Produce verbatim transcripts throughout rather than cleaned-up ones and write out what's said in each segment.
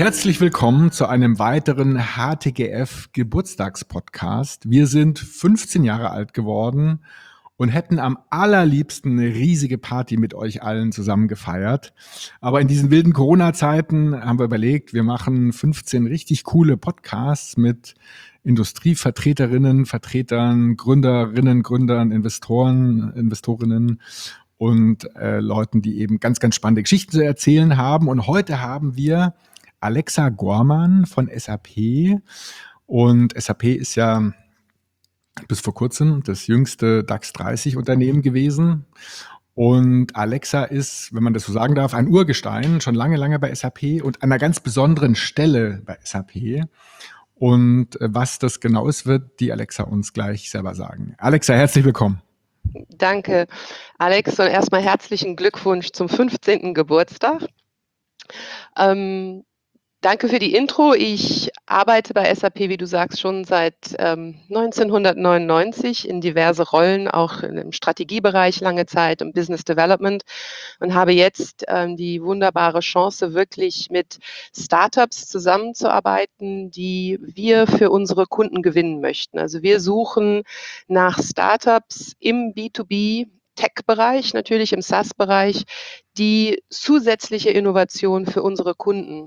Herzlich willkommen zu einem weiteren H T G F-Geburtstagspodcast. Wir sind fünfzehn Jahre alt geworden und hätten am allerliebsten eine riesige Party mit euch allen zusammen gefeiert. Aber in diesen wilden Corona-Zeiten haben wir überlegt, wir machen fünfzehn richtig coole Podcasts mit Industrievertreterinnen, Vertretern, Gründerinnen, Gründern, Investoren, Investorinnen und äh, Leuten, die eben ganz, ganz spannende Geschichten zu erzählen haben. Und heute haben wir Alexa Gorman von S A P. Und S A P ist ja bis vor kurzem das jüngste DAX dreißig Unternehmen gewesen. Und Alexa ist, wenn man das so sagen darf, ein Urgestein, schon lange, lange bei S A P und an einer ganz besonderen Stelle bei S A P. Und was das genau ist, wird die Alexa uns gleich selber sagen. Alexa, herzlich willkommen. Danke, Alex, und erstmal herzlichen Glückwunsch zum fünfzehnten Geburtstag. Ähm, danke für die Intro. Ich arbeite bei S A P, wie du sagst, schon seit ähm, neunzehnhundertneunundneunzig in diverse Rollen, auch im Strategiebereich lange Zeit und Business Development, und habe jetzt ähm, die wunderbare Chance, wirklich mit Startups zusammenzuarbeiten, die wir für unsere Kunden gewinnen möchten. Also wir suchen nach Startups im B zwei B Tech-Bereich, natürlich im SaaS-Bereich, die zusätzliche Innovation für unsere Kunden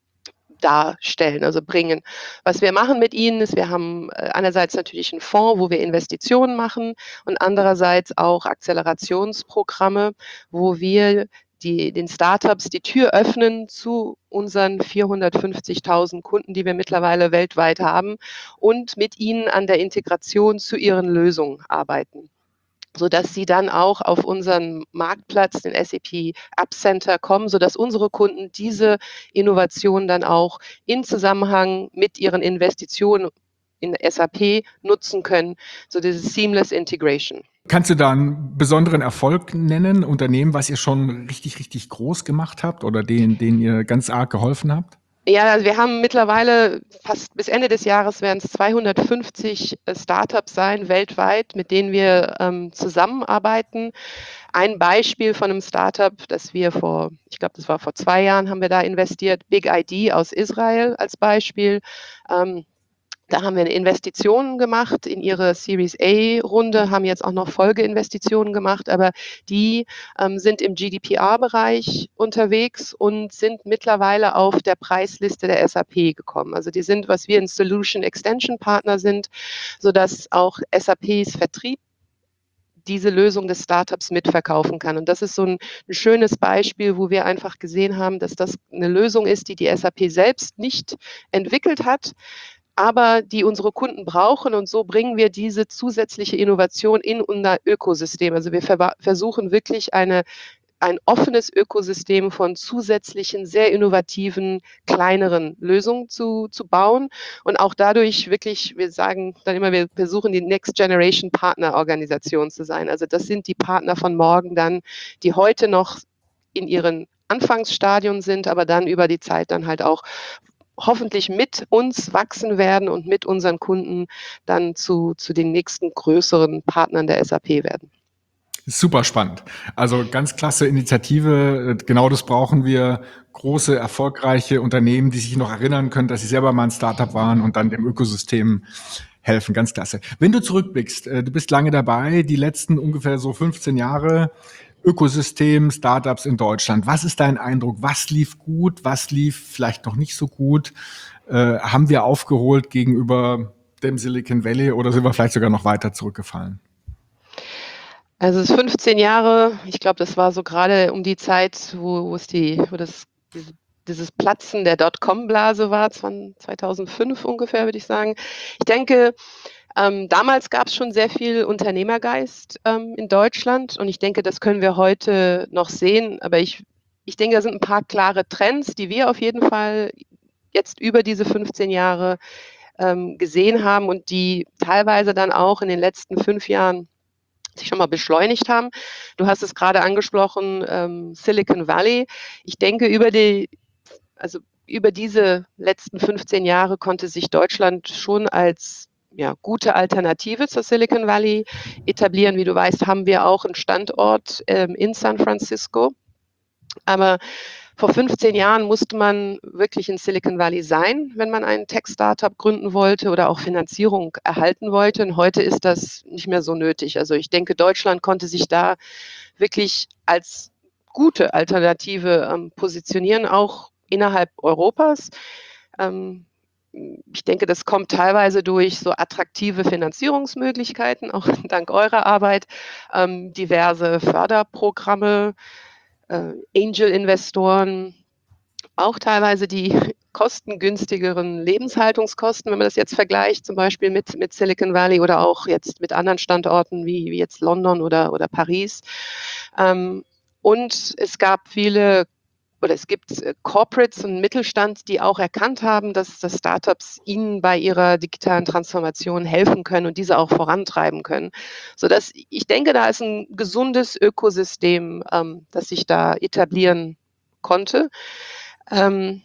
darstellen, also bringen. Was wir machen mit ihnen ist, wir haben einerseits natürlich einen Fonds, wo wir Investitionen machen, und andererseits auch Akzelerationsprogramme, wo wir die, den Startups die Tür öffnen zu unseren vierhundertfünfzigtausend Kunden, die wir mittlerweile weltweit haben, und mit ihnen an der Integration zu ihren Lösungen arbeiten, sodass sie dann auch auf unseren Marktplatz, den S A P App Center, kommen, sodass unsere Kunden diese Innovation dann auch in Zusammenhang mit ihren Investitionen in S A P nutzen können, so diese Seamless Integration. Kannst du da einen besonderen Erfolg nennen, Unternehmen, was ihr schon richtig, richtig groß gemacht habt oder denen, denen ihr ganz arg geholfen habt? Ja, also wir haben mittlerweile fast bis Ende des Jahres werden es zweihundertfünfzig Startups sein weltweit, mit denen wir ähm, zusammenarbeiten. Ein Beispiel von einem Startup, das wir vor, ich glaube, das war vor zwei Jahren, haben wir da investiert, Big I D aus Israel als Beispiel. Ähm, Da haben wir eine Investition gemacht in ihre Series A-Runde, haben jetzt auch noch Folgeinvestitionen gemacht, aber die ähm, sind im G D P R-Bereich unterwegs und sind mittlerweile auf der Preisliste der S A P gekommen. Also die sind, was wir ein Solution Extension Partner sind, sodass auch S A Ps Vertrieb diese Lösung des Startups mitverkaufen kann. Und das ist so ein, ein schönes Beispiel, wo wir einfach gesehen haben, dass das eine Lösung ist, die die S A P selbst nicht entwickelt hat, aber die unsere Kunden brauchen, und so bringen wir diese zusätzliche Innovation in unser Ökosystem. Also wir ver- versuchen wirklich eine, ein offenes Ökosystem von zusätzlichen, sehr innovativen, kleineren Lösungen zu, zu bauen und auch dadurch wirklich, wir sagen dann immer, wir versuchen die Next Generation Partner Organisation zu sein. Also das sind die Partner von morgen dann, die heute noch in ihren Anfangsstadien sind, aber dann über die Zeit dann halt auch hoffentlich mit uns wachsen werden und mit unseren Kunden dann zu, zu den nächsten größeren Partnern der S A P werden. Super spannend. Also ganz klasse Initiative. Genau das brauchen wir. Große, erfolgreiche Unternehmen, die sich noch erinnern können, dass sie selber mal ein Startup waren und dann dem Ökosystem helfen. Ganz klasse. Wenn du zurückblickst, du bist lange dabei, die letzten ungefähr so fünfzehn Jahre Ökosystem, Startups in Deutschland. Was ist dein Eindruck? Was lief gut? Was lief vielleicht noch nicht so gut? Äh, haben wir aufgeholt gegenüber dem Silicon Valley oder sind wir vielleicht sogar noch weiter zurückgefallen? Also es ist fünfzehn Jahre, ich glaube, das war so gerade um die Zeit, wo, wo es die, wo das, diese, dieses Platzen der Dotcom-Blase war, zweitausendfünf ungefähr, würde ich sagen. Ich denke, ähm, damals gab es schon sehr viel Unternehmergeist ähm, in Deutschland, und ich denke, das können wir heute noch sehen, aber ich, ich denke, da sind ein paar klare Trends, die wir auf jeden Fall jetzt über diese fünfzehn Jahre ähm, gesehen haben und die teilweise dann auch in den letzten fünf Jahren sich schon mal beschleunigt haben. Du hast es gerade angesprochen, ähm, Silicon Valley. Ich denke, über die, also über diese letzten fünfzehn Jahre konnte sich Deutschland schon als ja, gute Alternative zur Silicon Valley etablieren. Wie du weißt, haben wir auch einen Standort ähm, in San Francisco. Aber vor fünfzehn Jahren musste man wirklich in Silicon Valley sein, wenn man ein Tech-Startup gründen wollte oder auch Finanzierung erhalten wollte. Und heute ist das nicht mehr so nötig. Also ich denke, Deutschland konnte sich da wirklich als gute Alternative ähm, positionieren, auch innerhalb Europas. Ähm, ich denke, das kommt teilweise durch so attraktive Finanzierungsmöglichkeiten, auch dank eurer Arbeit, ähm, diverse Förderprogramme, äh, Angel-Investoren, auch teilweise die kostengünstigeren Lebenshaltungskosten, wenn man das jetzt vergleicht, zum Beispiel mit, mit Silicon Valley oder auch jetzt mit anderen Standorten wie, wie jetzt London oder, oder Paris. Ähm, und es gab viele oder es gibt äh, Corporates und Mittelstand, die auch erkannt haben, dass, dass Startups ihnen bei ihrer digitalen Transformation helfen können und diese auch vorantreiben können. Sodass ich denke, da ist ein gesundes Ökosystem, ähm, das sich da etablieren konnte. Ähm,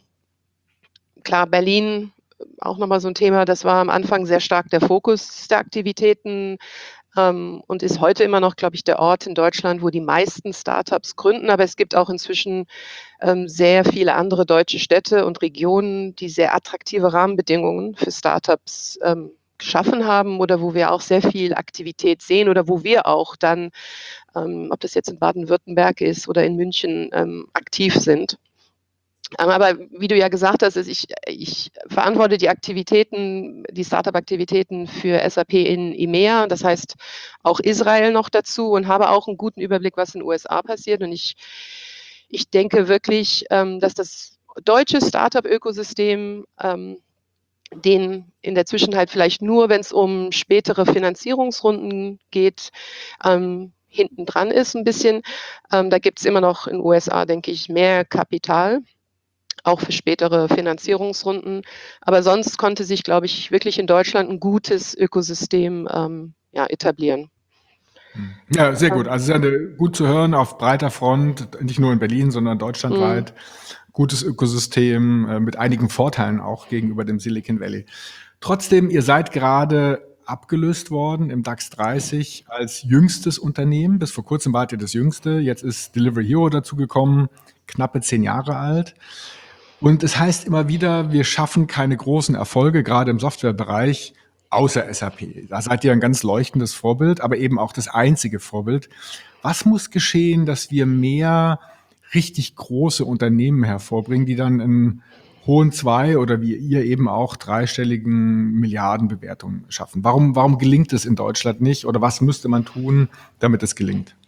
klar, Berlin, auch nochmal so ein Thema, das war am Anfang sehr stark der Fokus der Aktivitäten ähm, und ist heute immer noch, glaube ich, der Ort in Deutschland, wo die meisten Startups gründen. Aber es gibt auch inzwischen ähm, sehr viele andere deutsche Städte und Regionen, die sehr attraktive Rahmenbedingungen für Startups ähm, geschaffen haben oder wo wir auch sehr viel Aktivität sehen oder wo wir auch dann, ähm, ob das jetzt in Baden-Württemberg ist oder in München, ähm, aktiv sind. Aber wie du ja gesagt hast, ist ich, ich verantworte die Aktivitäten, die Startup-Aktivitäten für S A P in EMEA, das heißt auch Israel noch dazu und habe auch einen guten Überblick, was in den U S A passiert. Und ich, ich denke wirklich, ähm, dass das deutsche Startup-Ökosystem ähm, den in der Zwischenzeit vielleicht nur, wenn es um spätere Finanzierungsrunden geht, ähm, hinten dran ist ein bisschen. Ähm, da gibt es immer noch in den U S A, denke ich, mehr Kapital auch für spätere Finanzierungsrunden. Aber sonst konnte sich, glaube ich, wirklich in Deutschland ein gutes Ökosystem ähm, ja, etablieren. Ja, sehr gut. Also es ist ja gut zu hören auf breiter Front, nicht nur in Berlin, sondern deutschlandweit. Gutes Ökosystem äh, mit einigen Vorteilen auch gegenüber dem Silicon Valley. Trotzdem, ihr seid gerade abgelöst worden im DAX dreißig als jüngstes Unternehmen. Bis vor kurzem wart ihr das jüngste. Jetzt ist Delivery Hero dazugekommen, knappe zehn Jahre alt. Und es heißt immer wieder, wir schaffen keine großen Erfolge, gerade im Softwarebereich, außer S A P. Da seid ihr ein ganz leuchtendes Vorbild, aber eben auch das einzige Vorbild. Was muss geschehen, dass wir mehr richtig große Unternehmen hervorbringen, die dann in hohen zwei oder wie ihr eben auch dreistelligen Milliardenbewertungen schaffen? Warum, warum gelingt es in Deutschland nicht oder was müsste man tun, damit es gelingt?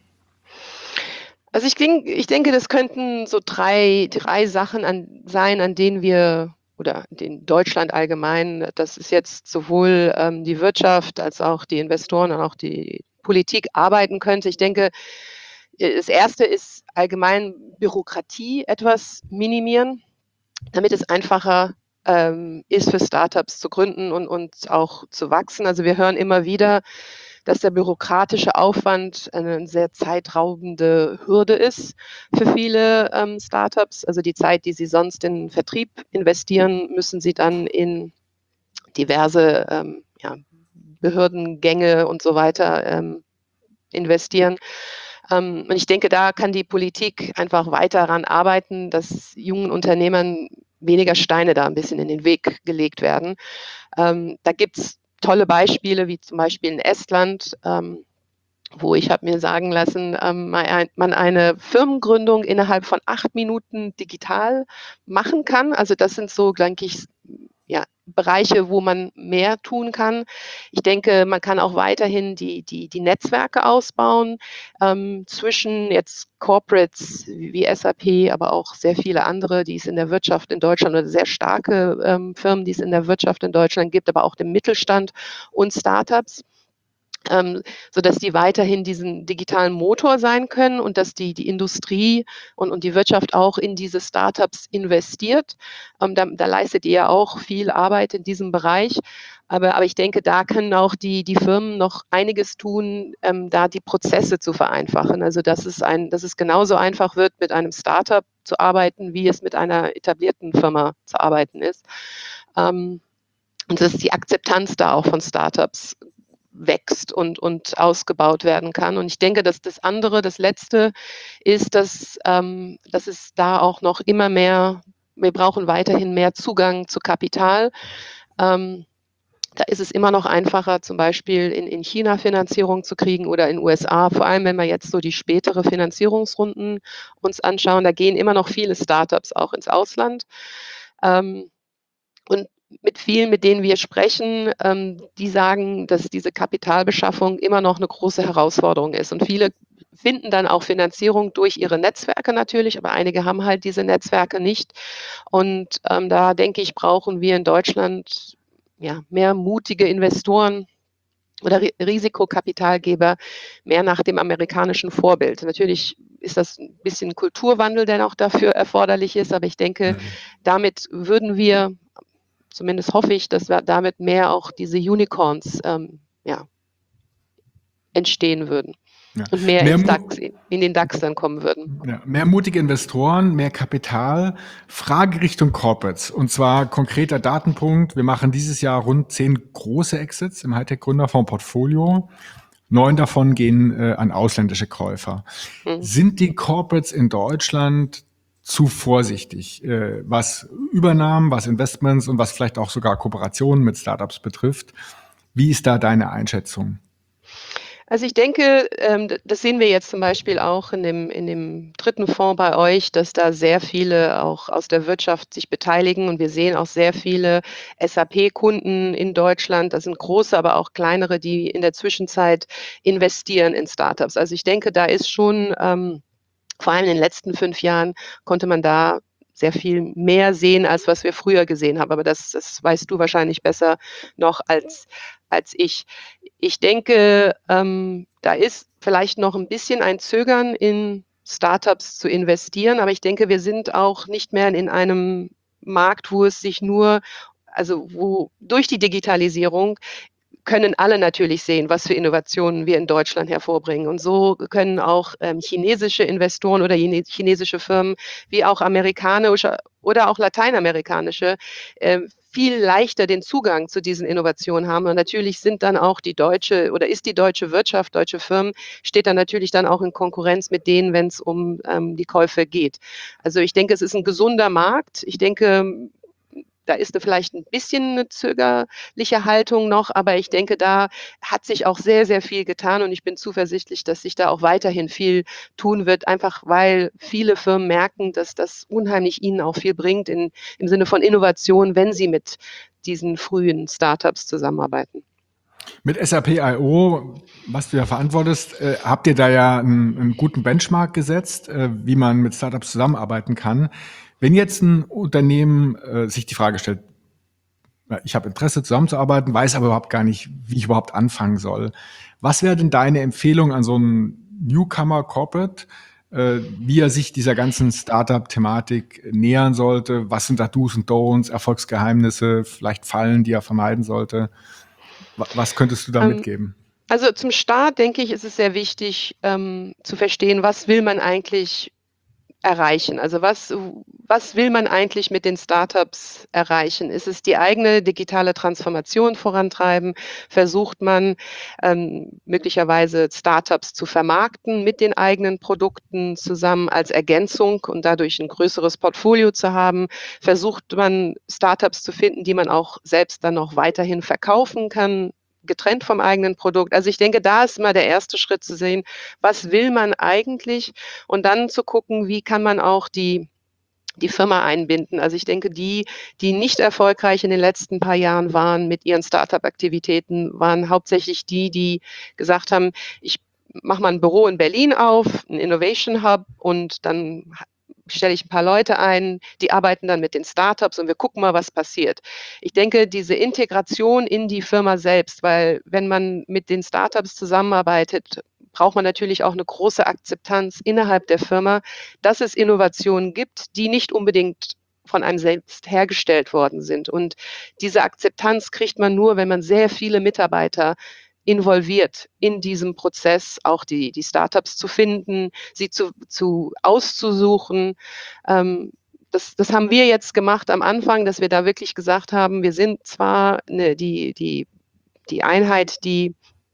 Also ich, denk, ich denke, das könnten so drei, drei Sachen an, sein, an denen wir oder in Deutschland allgemein, das ist jetzt sowohl ähm, die Wirtschaft als auch die Investoren und auch die Politik arbeiten könnte. Ich denke, das erste ist allgemein Bürokratie etwas minimieren, damit es einfacher ähm, ist für Startups zu gründen und, und auch zu wachsen. Also wir hören immer wieder, dass der bürokratische Aufwand eine sehr zeitraubende Hürde ist für viele ähm, Startups. Also die Zeit, die sie sonst in Vertrieb investieren, müssen sie dann in diverse ähm, ja, Behördengänge und so weiter ähm, investieren. Ähm, und ich denke, da kann die Politik einfach weiter daran arbeiten, dass jungen Unternehmern weniger Steine da ein bisschen in den Weg gelegt werden. Ähm, da gibt es tolle Beispiele, wie zum Beispiel in Estland, ähm, wo ich habe mir sagen lassen, ähm, man eine Firmengründung innerhalb von acht Minuten digital machen kann. Also das sind so, denke ich, ja, Bereiche, wo man mehr tun kann. Ich denke, man kann auch weiterhin die, die, die Netzwerke ausbauen ähm, zwischen jetzt Corporates wie S A P, aber auch sehr viele andere, die es in der Wirtschaft in Deutschland oder sehr starke ähm, Firmen, die es in der Wirtschaft in Deutschland gibt, aber auch dem Mittelstand und Startups. Ähm, sodass die weiterhin diesen digitalen Motor sein können und dass die, die Industrie und, und die Wirtschaft auch in diese Startups investiert. Ähm, da, da leistet ihr ja auch viel Arbeit in diesem Bereich. Aber, aber ich denke, da können auch die, die Firmen noch einiges tun, ähm, da die Prozesse zu vereinfachen. Also dass es, ein, dass es genauso einfach wird, mit einem Startup zu arbeiten, wie es mit einer etablierten Firma zu arbeiten ist. Ähm, und dass die Akzeptanz da auch von Startups wächst und und ausgebaut werden kann. Und ich denke, dass das andere, das Letzte ist, dass ähm, dass es da auch noch immer mehr wir brauchen weiterhin mehr Zugang zu Kapital. Ähm, da ist es immer noch einfacher, zum Beispiel in in China Finanzierung zu kriegen oder in U S A, vor allem wenn wir jetzt so die spätere Finanzierungsrunden uns anschauen. Da gehen immer noch viele Startups auch ins Ausland. Ähm, und mit vielen, mit denen wir sprechen, ähm, die sagen, dass diese Kapitalbeschaffung immer noch 'ne große Herausforderung ist. Und viele finden dann auch Finanzierung durch ihre Netzwerke natürlich, aber einige haben halt diese Netzwerke nicht. Und, ähm, da denke ich, brauchen wir in Deutschland, ja, mehr mutige Investoren oder Ri Risikokapitalgeber, mehr nach dem amerikanischen Vorbild. Natürlich ist das 'n bisschen Kulturwandel, der auch dafür erforderlich ist, aber ich denke, Mhm. damit würden wir zumindest hoffe ich, dass wir damit mehr auch diese Unicorns, ähm, ja entstehen würden Ja. und mehr Mehr ins Mu DAX in den DAX dann kommen würden. Ja, mehr mutige Investoren, mehr Kapital. Frage Richtung Corporates, und zwar konkreter Datenpunkt. Wir machen dieses Jahr rund zehn große Exits im Hightech-Gründerfonds-Portfolio. neun davon gehen äh, an ausländische Käufer. Mhm. Sind die Corporates in Deutschland zu vorsichtig, äh, was Übernahmen, was Investments und was vielleicht auch sogar Kooperationen mit Startups betrifft? Wie ist da deine Einschätzung? Also, ich denke, ähm, d das sehen wir jetzt zum Beispiel auch in dem in dem dritten Fonds bei euch, dass da sehr viele auch aus der Wirtschaft sich beteiligen und wir sehen auch sehr viele SAP-Kunden in Deutschland. Das sind große, aber auch kleinere, die in der Zwischenzeit investieren in Startups. Also, ich denke, da ist schon, ähm vor allem in den letzten fünf Jahren konnte man da sehr viel mehr sehen, als was wir früher gesehen haben. Aber das das weißt du wahrscheinlich besser noch als als ich. Ich denke, ähm, da ist vielleicht noch 'n bisschen ein Zögern, in Startups zu investieren, aber ich denke, wir sind auch nicht mehr in einem Markt, wo es sich nur also, wo durch die Digitalisierung können alle natürlich sehen, was für Innovationen wir in Deutschland hervorbringen. Und so können auch, ähm, chinesische Investoren oder jene chinesische Firmen wie auch amerikanische oder auch lateinamerikanische, ähm, viel leichter den Zugang zu diesen Innovationen haben. Und natürlich sind dann auch die deutsche oder ist die deutsche Wirtschaft, deutsche Firmen steht dann natürlich dann auch in Konkurrenz mit denen, wenn's um, ähm, die Käufe geht. Also, ich denke, es ist 'n gesunder Markt. Ich denke, da ist da vielleicht 'n bisschen 'ne zögerliche Haltung noch, aber ich denke, da hat sich auch sehr, sehr viel getan und ich bin zuversichtlich, dass sich da auch weiterhin viel tun wird, einfach weil viele Firmen merken, dass das unheimlich ihnen auch viel bringt in im Sinne von Innovation, wenn sie mit diesen frühen Startups zusammenarbeiten. Mit SAP I O, was du ja verantwortest, äh, habt ihr da ja 'n 'n guten Benchmark gesetzt, äh, wie man mit Startups zusammenarbeiten kann. Wenn jetzt 'n Unternehmen, äh, sich die Frage stellt: „Ja, ich habe Interesse zusammenzuarbeiten, weiß aber überhaupt gar nicht, wie ich überhaupt anfangen soll.“ Was wäre denn deine Empfehlung an so 'n Newcomer Corporate, äh, wie er sich dieser ganzen Startup-Thematik nähern sollte? Was sind da Do's und Don'ts, Erfolgsgeheimnisse, vielleicht Fallen, die er vermeiden sollte? Wa was könntest du da Ähm, mitgeben? also, zum Start, denke ich, ist es sehr wichtig, ähm, zu verstehen, was will man eigentlich erreichen? Also, was w was will man eigentlich mit den Startups erreichen? Ist es die eigene digitale Transformation vorantreiben? Versucht man, ähm, möglicherweise Startups zu vermarkten mit den eigenen Produkten zusammen als Ergänzung und dadurch 'n größeres Portfolio zu haben? Versucht man, Startups zu finden, die man auch selbst dann noch weiterhin verkaufen kann, getrennt vom eigenen Produkt? Also, ich denke, da ist immer der erste Schritt zu sehen: Was will man eigentlich? Und dann zu gucken, wie kann man auch die die Firma einbinden? Also, ich denke, die, die nicht erfolgreich in den letzten paar Jahren waren mit ihren Startup-Aktivitäten, waren hauptsächlich die, die gesagt haben: „Ich mache mal 'n Büro in Berlin auf, 'n Innovation Hub und dann ha stelle ich 'n paar Leute ein, die arbeiten dann mit den Startups und wir gucken mal, was passiert.“ Ich denke, diese Integration in die Firma selbst weil wenn man mit den Startups zusammenarbeitet, braucht man natürlich auch 'ne große Akzeptanz innerhalb der Firma, dass es Innovationen gibt, die nicht unbedingt von einem selbst hergestellt worden sind. Und diese Akzeptanz kriegt man nur, wenn man sehr viele Mitarbeiter involviert in diesem Prozess, auch die die Startups zu finden, sie zu zu auszusuchen. Ähm, das das haben wir jetzt gemacht am Anfang, dass wir da wirklich gesagt haben: „Wir sind zwar, ne, die die die Einheit, die“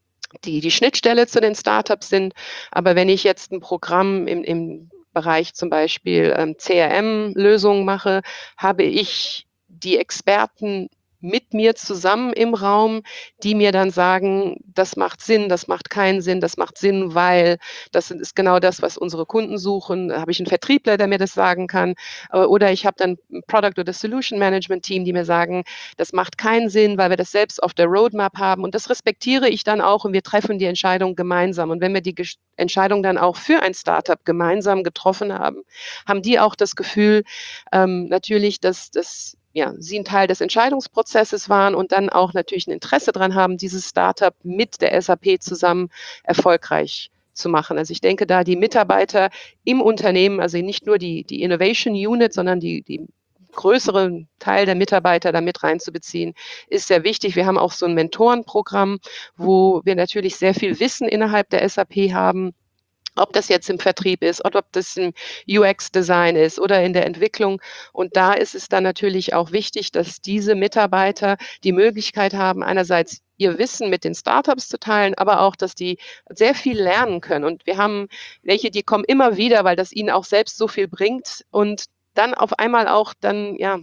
die die Schnittstelle zu den Startups sind. Aber wenn ich jetzt ein Programm im im Bereich zum Beispiel, ähm, C R M-Lösungen mache, habe ich die Experten mit mir zusammen im Raum, die mir dann sagen: „Das macht Sinn, das macht keinen Sinn, das macht Sinn, weil das ist genau das, was unsere Kunden suchen.“ Da habe ich einen Vertriebler, der mir das sagen kann. Äh, oder ich habe dann 'n Product oder Solution Management Team, die mir sagen: „Das macht keinen Sinn, weil wir das selbst auf der Roadmap haben.“ Und das respektiere ich dann auch und wir treffen die Entscheidung gemeinsam. Und wenn wir die Gesch Entscheidung dann auch für ein Startup gemeinsam getroffen haben, haben die auch das Gefühl, ähm, natürlich, dass dass, ja, sie 'n Teil des Entscheidungsprozesses waren und dann auch natürlich 'n Interesse dran haben, dieses Startup mit der S A P zusammen erfolgreich zu machen. Also, ich denke da die Mitarbeiter im Unternehmen, also nicht nur die die Innovation Unit, sondern die die größeren Teil der Mitarbeiter da mit reinzubeziehen, ist sehr wichtig. Wir haben auch so 'n Mentorenprogramm, wo wir natürlich sehr viel Wissen innerhalb der S A P haben, ob das jetzt im Vertrieb ist oder ob das im U X-Design ist oder in der Entwicklung. Und da ist es dann natürlich auch wichtig, dass diese Mitarbeiter die Möglichkeit haben, einerseits ihr Wissen mit den Startups zu teilen, aber auch, dass die sehr viel lernen können. Und wir haben welche, die kommen immer wieder, weil das ihnen auch selbst so viel bringt und dann auf einmal auch dann, ja,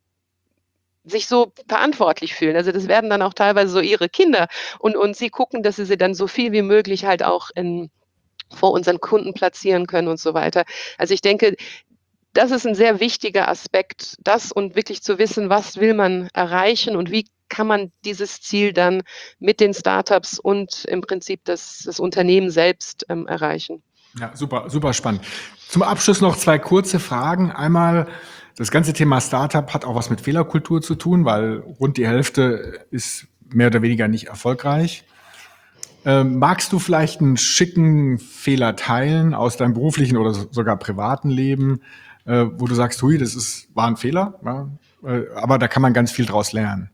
sich so verantwortlich fühlen. Also, das werden dann auch teilweise so ihre Kinder und und sie gucken, dass sie sie dann so viel wie möglich halt auch in vor unseren Kunden platzieren können und so weiter. Also, ich denke, das ist 'n sehr wichtiger Aspekt, das und wirklich zu wissen, was will man erreichen und wie kann man dieses Ziel dann mit den Startups und im Prinzip das das Unternehmen selbst, ähm, erreichen. Ja, super, super spannend. Zum Abschluss noch zwei kurze Fragen. Einmal, das ganze Thema Startup hat auch was mit Fehlerkultur zu tun, weil rund die Hälfte ist mehr oder weniger nicht erfolgreich. Ähm, magst du vielleicht einen schicken Fehler teilen aus deinem beruflichen oder so- sogar privaten Leben, äh, wo du sagst, hui, das ist, war ein Fehler, ja? Äh, aber da kann man ganz viel draus lernen.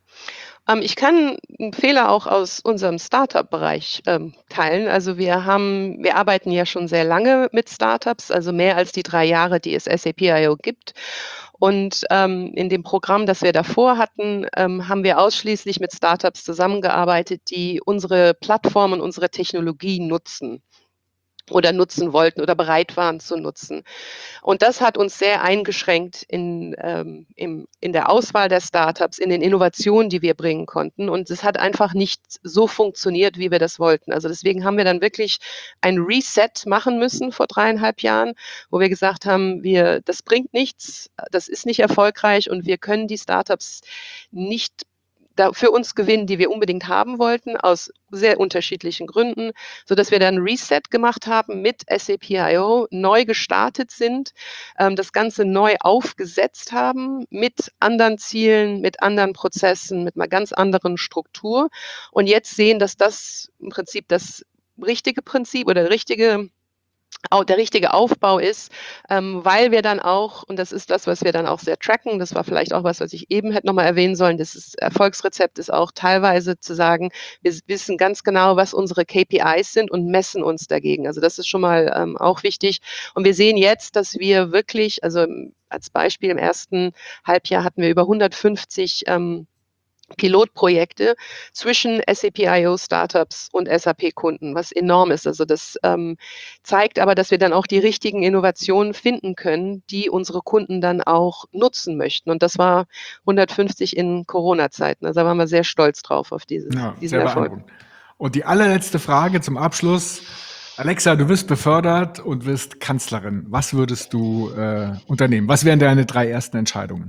Ähm, ich kann 'n Fehler auch aus unserem Start-up-Bereich, ähm, teilen. Also, wir haben wir arbeiten ja schon sehr lange mit Startups, also mehr als die drei Jahre, die es S A P I O gibt. Und, ähm, in dem Programm, das wir davor hatten, ähm, haben wir ausschließlich mit Startups zusammengearbeitet, die unsere Plattform und unsere Technologie nutzen oder nutzen wollten oder bereit waren zu nutzen. Und das hat uns sehr eingeschränkt in, ähm, im in der Auswahl der Startups, in den Innovationen, die wir bringen konnten. Und es hat einfach nicht so funktioniert, wie wir das wollten. Also, deswegen haben wir dann wirklich ein Reset machen müssen vor dreieinhalb Jahren, wo wir gesagt haben: „Wir das bringt nichts, das ist nicht erfolgreich und wir können die Startups nicht da für uns gewinnen, die wir unbedingt haben wollten, aus sehr unterschiedlichen Gründen“, sodass wir dann Reset gemacht haben mit S A P I O, neu gestartet sind, ähm, das Ganze neu aufgesetzt haben mit anderen Zielen, mit anderen Prozessen, mit 'ner ganz anderen Struktur und jetzt sehen, dass das im Prinzip das richtige Prinzip oder richtige au der richtige Aufbau ist, ähm, weil wir dann auch und das ist das, was wir dann auch sehr tracken, das war vielleicht auch was, was ich eben hätte noch mal erwähnen sollen, das ist Erfolgsrezept ist auch teilweise zu sagen, wir s wissen ganz genau, was unsere K P Is sind und messen uns dagegen. Also, das ist schon mal, ähm, auch wichtig. Und wir sehen jetzt, dass wir wirklich also, hm, als Beispiel im ersten Halbjahr hatten wir über hundertfünfzig, ähm, Pilotprojekte zwischen S A P I O-Startups und S A P-Kunden, was enorm ist. Also, das, ähm, zeigt aber, dass wir dann auch die richtigen Innovationen finden können, die unsere Kunden dann auch nutzen möchten. Und das war hundertfünfzig in Corona-Zeiten. Also, da waren wir sehr stolz drauf auf dieses Ja, diesen sehr Erfolg. beeindruckend. Und die allerletzte Frage zum Abschluss. Alexa, du wirst befördert und wirst Kanzlerin. Was würdest du äh, unternehmen? Was wären deine drei ersten Entscheidungen?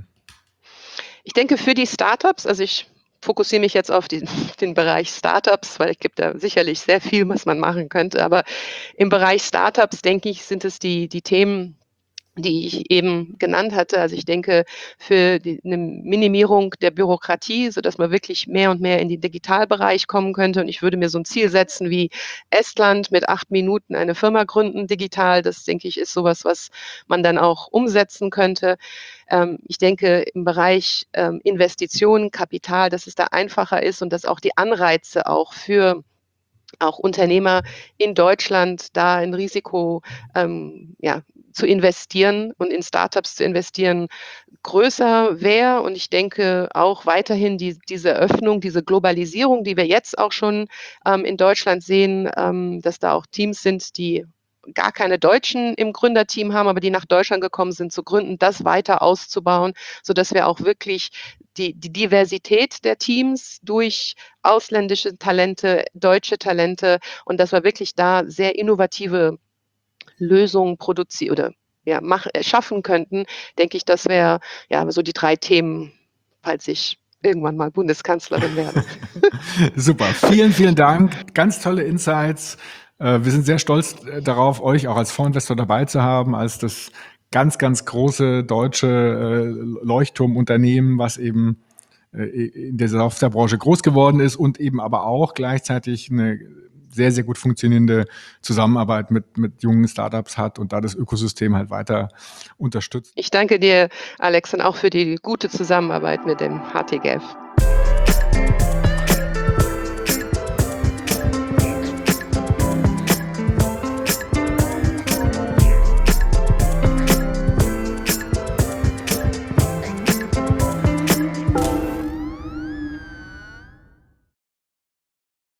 Ich denke, für die Startups also, ich fokussiere mich jetzt auf den den Bereich Startups, weil es gibt da sicherlich sehr viel, was man machen könnte. Aber im Bereich Startups, denke ich, sind es die die Themen, die ich eben genannt hatte. Also, ich denke, für die 'ne Minimierung der Bürokratie, sodass man wirklich mehr und mehr in den Digitalbereich kommen könnte. Und ich würde mir so 'n Ziel setzen wie Estland mit acht Minuten eine Firma gründen digital. Das, denke ich, ist so was, was man dann auch umsetzen könnte. Ähm, ich denke, im Bereich, ähm, Investitionen, Kapital, dass es da einfacher ist und dass auch die Anreize auch für auch Unternehmer in Deutschland da ein Risiko, ähm, ja, zu investieren und in Startups zu investieren, größer wäre. Und ich denke auch weiterhin die diese Öffnung, diese Globalisierung, die wir jetzt auch schon, ähm, in Deutschland sehen, ähm, dass da auch Teams sind, die gar keine Deutschen im Gründerteam haben, aber die nach Deutschland gekommen sind zu gründen, das weiter auszubauen, sodass wir auch wirklich die die Diversität der Teams durch ausländische Talente, deutsche Talente und dass wir wirklich da sehr innovative Lösungen produzi oder ja, mach äh, schaffen könnten, denke ich, das wäre, ja, so die drei Themen, falls ich irgendwann mal Bundeskanzlerin werde. Super. Vielen, vielen Dank. Ganz tolle Insights. Äh, wir sind sehr stolz äh, darauf, euch auch als Fondsinvestor dabei zu haben, als das ganz, ganz große deutsche äh, Leuchtturmunternehmen, was eben äh, in der Softwarebranche groß geworden ist und eben aber auch gleichzeitig eine sehr, sehr gut funktionierende Zusammenarbeit mit, mit jungen Startups hat und da das Ökosystem halt weiter unterstützt. Ich danke dir, Alex, und auch für die gute Zusammenarbeit mit dem H T G F.